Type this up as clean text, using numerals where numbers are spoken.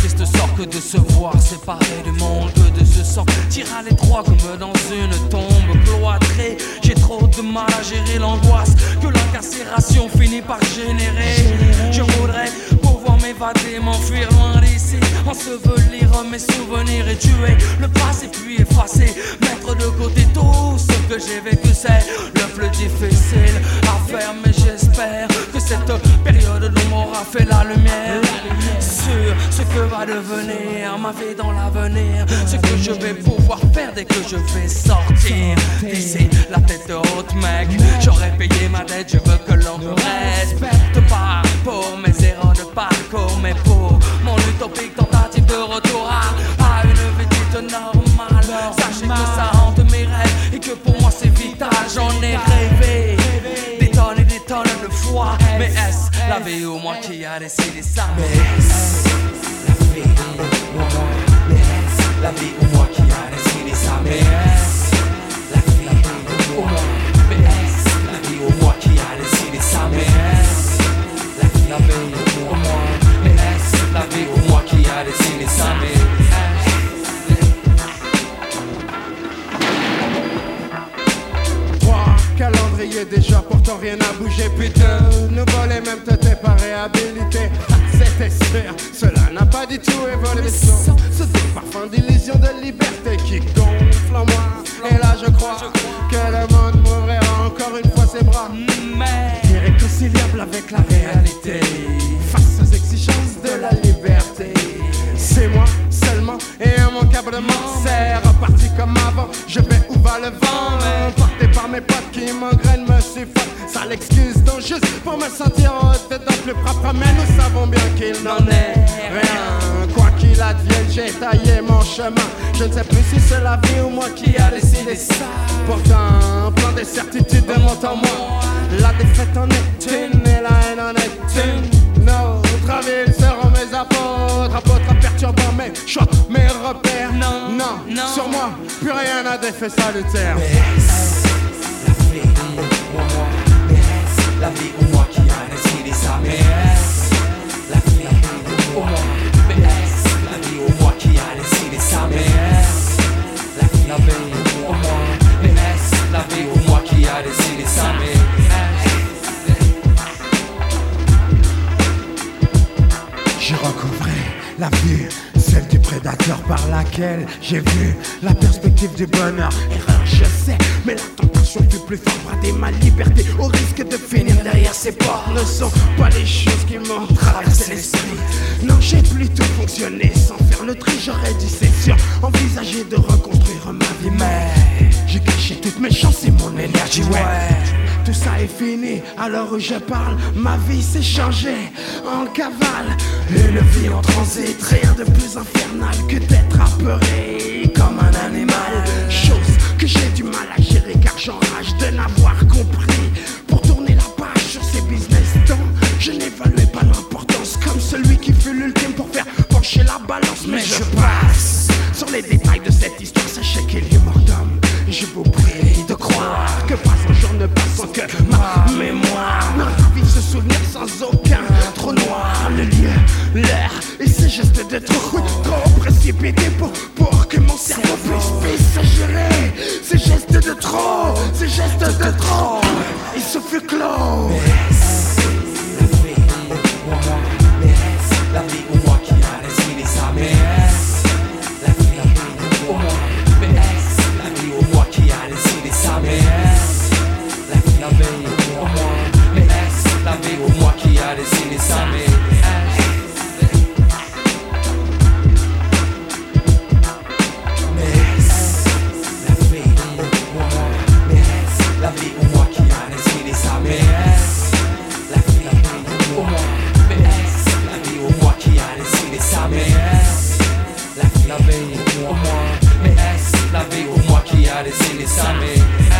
triste sort que de se voir séparé du monde, que de se sentir à l'étroit comme dans une tombe cloîtrée. J'ai trop de mal à gérer l'angoisse que l'incarcération finit par générer. Je voudrais pouvoir m'évader, m'enfuir loin d'ici, ensevelir mes souvenirs et tuer le passé puis effacer, mettre de côté tout ce que j'ai vécu. C'est le plus difficile à faire, mais j'espère que cette période d'ombre aura fait la lumière sur ce que va devenir ma vie dans l'avenir, ce que je vais pouvoir faire dès que je vais sortir d'ici la tête haute, mec. J'aurais payé ma dette, je veux que l'on me respecte pas pour mes erreurs de parcours, mais pour mon utopique tentative de retour à une vie dite normale. Sachez que ça hante mes rêves et que pour moi c'est vital. J'en ai rêvé des tonnes et des tonnes de fois. Mais est-ce la vie ou moi qui a décidé ça? Mais est-ce la vie ou moi? Mais est-ce la vie ou moi qui a décidé ça? Mais est-ce la vie ou moi? Mais est-ce la vie ou moi qui a décidé ça? Mais est-ce la vie ou moi? Mais est-ce la vie ou moi qui a décidé ça? Mais calendrier déjà, pourtant rien n'a bougé, putain. Nous voler même t'étais pas réhabilité. C'était sûr, cela n'a pas du tout évolué. Ce parfum d'illusion de liberté qui gonfle en moi. Et là je crois que le monde m'ouvrira encore une fois ses bras. Mais irréconciliable avec la réalité, face aux exigences de la liberté. C'est moi seulement et immanquablement, c'est reparti comme avant. Je vais où va le vent, porté par mes potes qui m'engrainent, me suffoquent. Ça l'excuse donc juste pour me sentir dedans plus propre. Mais nous savons bien qu'il n'en est rien. Quoi qu'il advienne, j'ai taillé mon chemin. Je ne sais plus si c'est la vie ou moi qui a décidé ça. Pourtant, plein de certitudes montent en moi. La défaite en est une et la haine en est une. Notre ville seront mes apôtres perturbant mes choix, mes repères. Non, sur moi, plus rien n'a d'effet salutaire. Mais est-ce la vie ou moi? Mais est-ce la vie ou moi qui a décidé ça? Mais est-ce la vie ou moi? Mais est-ce la vie ou moi qui a décidé ça? Mais est-ce la vie ou moi? Mais est-ce la vie ou moi qui a décidé ça? Mais j'ai recouvré la vue, celle du prédateur par laquelle j'ai vu la perspective du bonheur. Erreur, je sais, mais la tentation du plus fort brader ma liberté au risque de finir derrière ces portes. Ne sont pas les choses qui m'ont traversé l'esprit. Non, j'ai plutôt fonctionné sans faire le tri. J'aurais dû, c'est sûr, envisager de reconstruire ma vie, mais j'ai caché toutes mes chances et mon énergie. Ouais, tout ça est fini, à l'heure où je parle, ma vie s'est changée en cavale. Une vie en transit, rien de plus infernal que d'être apeuré comme un animal. Chose que j'ai du mal à gérer car j'enrage de n'avoir compris. Pour tourner la page sur ces business dont je n'évaluais pas l'importance, comme celui qui fut l'ultime pour faire pencher la balance. Mais je passe sur les détails de cette histoire, sachez qu'il y a mort d'homme. Je vous prie de croire que pas un jour ne passe sans que ma mémoire me ravive ce souvenir sans aucun trou noir. Le lieu, l'air et ces gestes de trop précipités pour que mon cerveau puisse s'agérer. Ces gestes de trop, ces gestes de trop, il se fut clos. mais est-ce la vie ou moi? Mais est-ce la vie ou moi qui a décidé ça? Mais est-ce la vie ou moi? Mais est-ce la vie ou moi qui a décidé ça? Mais est-ce la vie ou moi? Mais est-ce la vie ou moi qui a décidé ça? Mais la vie ou moi qui a décidé ça? Mais est-ce la vie ou moi? Mais est-ce la vie ou moi qui a décidé ça? Mais est-ce la vie ou moi? Mais est-ce la vie ou moi qui a décidé ça? Mais